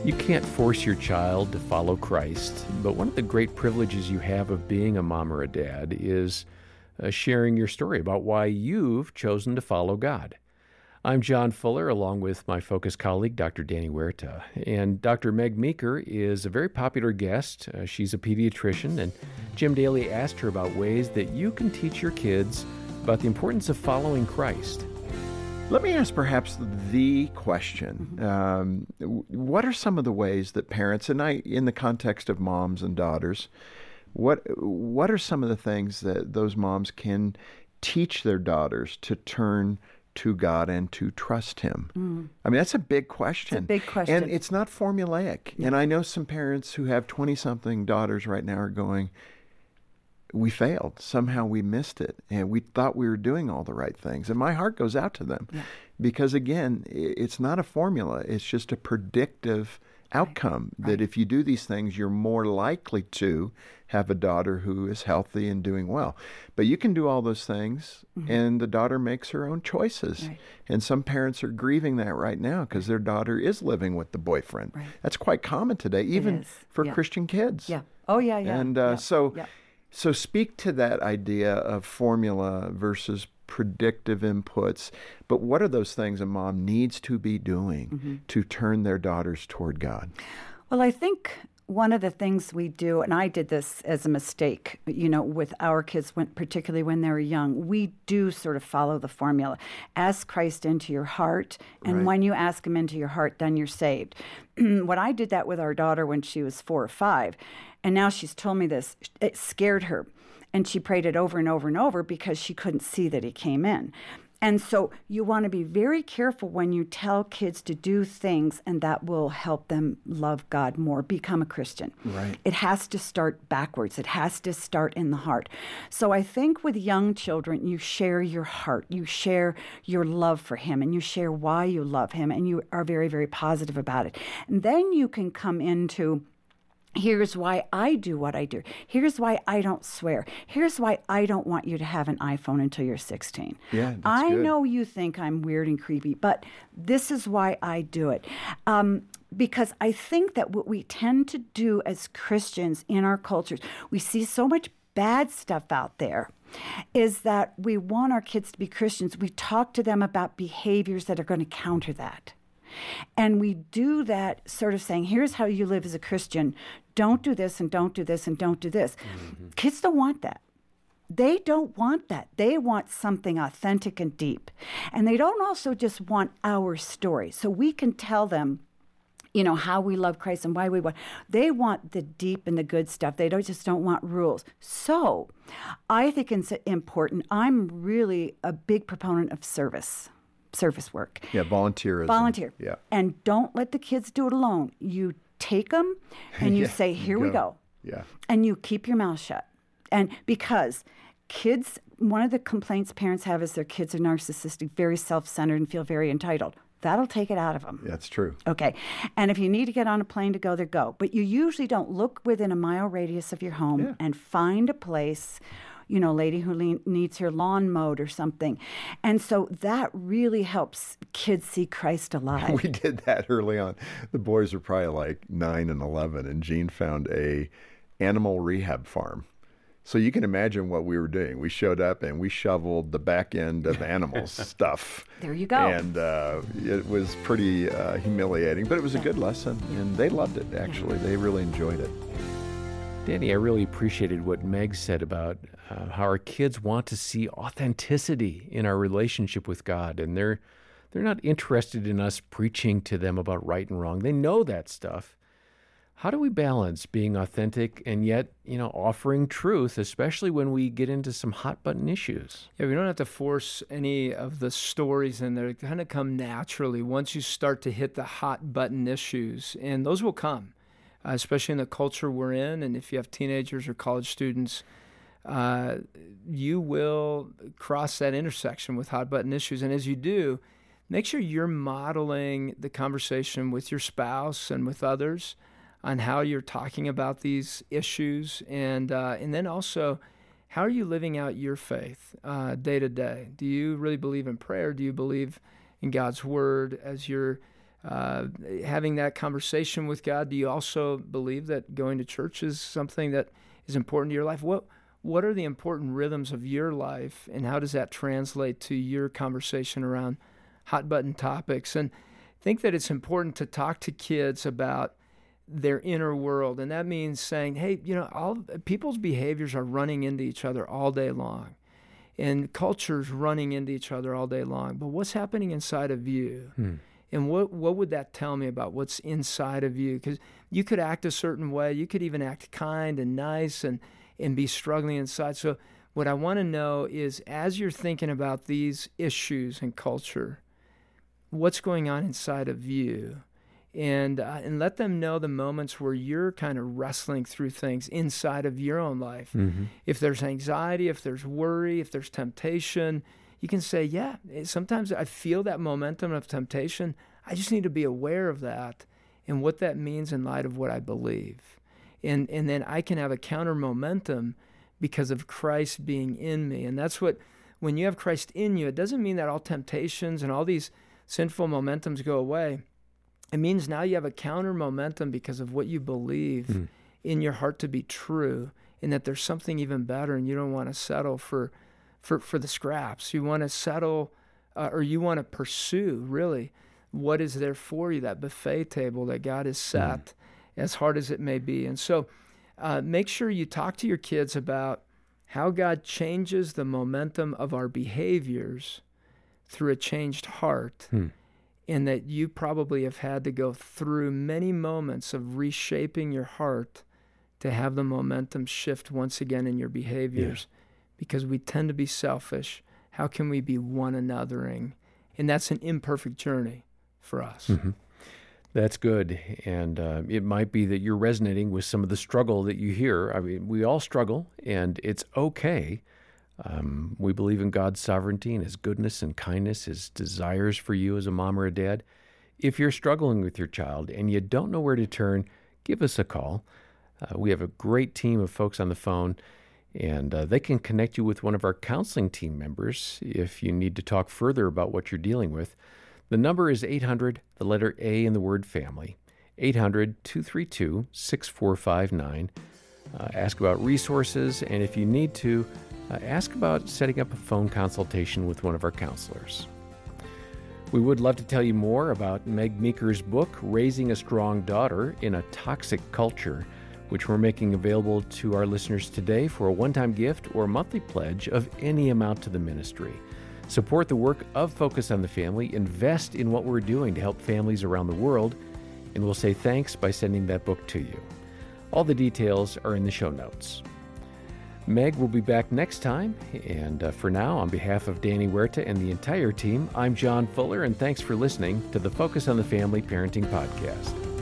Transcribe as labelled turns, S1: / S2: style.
S1: You can't force your child to follow Christ, but one of the great privileges you have of being a mom or a dad is sharing your story about why you've chosen to follow God. I'm John Fuller, along with my Focus colleague, Dr. Danny Huerta. And Dr. Meg Meeker is a very popular guest. She's a pediatrician, and Jim Daly asked her about ways that you can teach your kids about the importance of following Christ.
S2: Let me ask perhaps the question. What are some of the ways that parents, and in the context of moms and daughters, what are some of the things that those moms can teach their daughters to turn to God and to trust Him? I mean, that's a big question.
S3: It's a big question.
S2: And it's not formulaic.
S3: No.
S2: And I know some parents who have 20-something daughters right now are going, we failed. Somehow we missed it. And we thought we were doing all the right things. And my heart goes out to them.
S3: Yeah.
S2: Because, again, it's not a formula. It's just a predictive outcome that if you do these things, you're more likely to have a daughter who is healthy and doing well. But you can do all those things, and the daughter makes her own choices.
S3: Right.
S2: And some parents are grieving that right now because their daughter is living with the boyfriend.
S3: Right.
S2: That's quite common today, even for Christian kids.
S3: Yeah. Oh, yeah, yeah.
S2: And so speak to that idea of formula versus predictive inputs. But what are those things a mom needs to be doing to turn their daughters toward God?
S3: Well, I think one of the things we do, and I did this as a mistake, with our kids, particularly when they were young, we do sort of follow the formula. Ask Christ into your heart, and when you ask Him into your heart, then you're saved. When I did that with our daughter when she was 4 or 5, and now she's told me this, it scared her. And she prayed it over and over and over because she couldn't see that He came in. And so you want to be very careful when you tell kids to do things, and that will help them love God more, become a Christian.
S2: Right.
S3: It has to start backwards. It has to start in the heart. So I think with young children, you share your heart. You share your love for Him, and you share why you love Him, and you are very, very positive about it. And then you can come into, here's why I do what I do. Here's why I don't swear. Here's why I don't want you to have an iPhone until you're 16.
S2: Yeah, that's
S3: I
S2: good.
S3: know you think I'm weird and creepy, but this is why I do it. Because I think that what we tend to do as Christians in our cultures, we see so much bad stuff out there, is that we want our kids to be Christians. We talk to them about behaviors that are going to counter that. And we do that sort of saying, here's how you live as a Christian. Don't do this and don't do this and don't do this. Kids don't want that. They don't want that. They want something authentic and deep. And they don't also just want our story. So we can tell them, how we love Christ and why we want. They want the deep and the good stuff. They don't want rules. So I think it's important. I'm really a big proponent of service work.
S2: Yeah, volunteerism.
S3: Volunteer.
S2: Yeah.
S3: And don't let the kids do it alone. You take them and you say, here we go.
S2: Yeah.
S3: And you keep your mouth shut. And because kids, one of the complaints parents have is their kids are narcissistic, very self-centered, and feel very entitled. That'll take it out of them.
S2: That's true.
S3: Okay. And if you need to get on a plane to go there, go. But you usually don't look within a mile radius of your home and find a place, lady who needs her lawn mowed or something. And so that really helps kids see Christ alive.
S2: We did that early on. The boys were probably like 9 and 11, and Jean found a animal rehab farm. So you can imagine what we were doing. We showed up and we shoveled the back end of animals stuff.
S3: There you go.
S2: And it was pretty humiliating, but it was a good lesson, and they loved it, actually. They really enjoyed it.
S1: Danny, I really appreciated what Meg said about how our kids want to see authenticity in our relationship with God, and they're not interested in us preaching to them about right and wrong. They know that stuff. How do we balance being authentic and yet, offering truth, especially when we get into some hot button issues?
S4: Yeah, we don't have to force any of the stories in there. They kind of come naturally once you start to hit the hot button issues, and those will come. Especially in the culture we're in, and if you have teenagers or college students, you will cross that intersection with hot button issues. And as you do, make sure you're modeling the conversation with your spouse and with others on how you're talking about these issues, and then also, how are you living out your faith day to day? Do you really believe in prayer? Do you believe in God's Word as your having that conversation with God? Do you also believe that going to church is something that is important to your life? What are the important rhythms of your life, and how does that translate to your conversation around hot button topics? And I think that it's important to talk to kids about their inner world, and that means saying, hey, all people's behaviors are running into each other all day long, and culture's running into each other all day long, but what's happening inside of you? And what would that tell me about what's inside of you? Because you could act a certain way, you could even act kind and nice and be struggling inside. So what I want to know is, as you're thinking about these issues in culture, what's going on inside of you? And let them know the moments where you're kind of wrestling through things inside of your own life. Mm-hmm. If there's anxiety, if there's worry, if there's temptation, you can say, yeah, sometimes I feel that momentum of temptation. I just need to be aware of that and what that means in light of what I believe. And then I can have a counter momentum because of Christ being in me. And that's what, when you have Christ in you, it doesn't mean that all temptations and all these sinful momentums go away. It means now you have a counter momentum because of what you believe in your heart to be true, and that there's something even better, and you don't want to settle for the scraps. You want to settle, or you want to pursue, really, what is there for you, that buffet table that God has set, as hard as it may be. And so make sure you talk to your kids about how God changes the momentum of our behaviors through a changed heart. And that you probably have had to go through many moments of reshaping your heart to have the momentum shift once again in your behaviors, because we tend to be selfish. How can we be one anothering? And that's an imperfect journey for us.
S1: Mm-hmm. That's good. And it might be that you're resonating with some of the struggle that you hear. I mean, we all struggle, and it's okay. We believe in God's sovereignty and His goodness and kindness, His desires for you as a mom or a dad. If you're struggling with your child and you don't know where to turn, give us a call. We have a great team of folks on the phone, and they can connect you with one of our counseling team members if you need to talk further about what you're dealing with. The number is 800, the letter A in the word family, 800-232-6459. Ask about resources, and if you need to, ask about setting up a phone consultation with one of our counselors. We would love to tell you more about Meg Meeker's book, Raising a Strong Daughter in a Toxic Culture, which we're making available to our listeners today for a one-time gift or monthly pledge of any amount to the ministry. Support the work of Focus on the Family, invest in what we're doing to help families around the world, and we'll say thanks by sending that book to you. All the details are in the show notes. Meg will be back next time, and for now, on behalf of Danny Huerta and the entire team, I'm John Fuller, and thanks for listening to the Focus on the Family Parenting Podcast.